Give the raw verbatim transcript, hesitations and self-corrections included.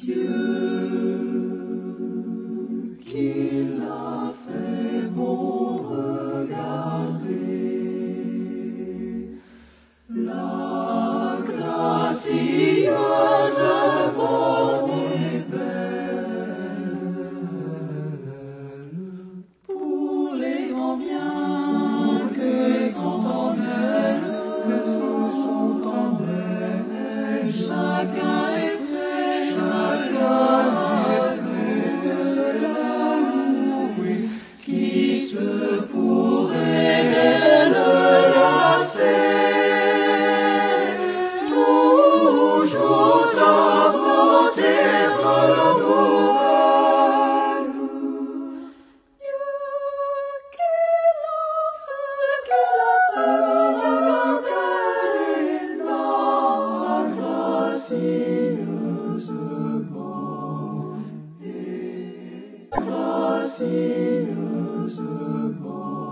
Dieu qui l'a fait bon regarder, la gracieuse bonne et belle, pour les grands biens que sont en elle, que sont en elle, chacun est prêt, chacun est prêt de la louer, qui se pourrait d'elle lasser, toujours sa volonté renouvelle. Dieu qui l'a fait, qui l'a fait regarder, la gracieuse bonne et gracieuse bonne.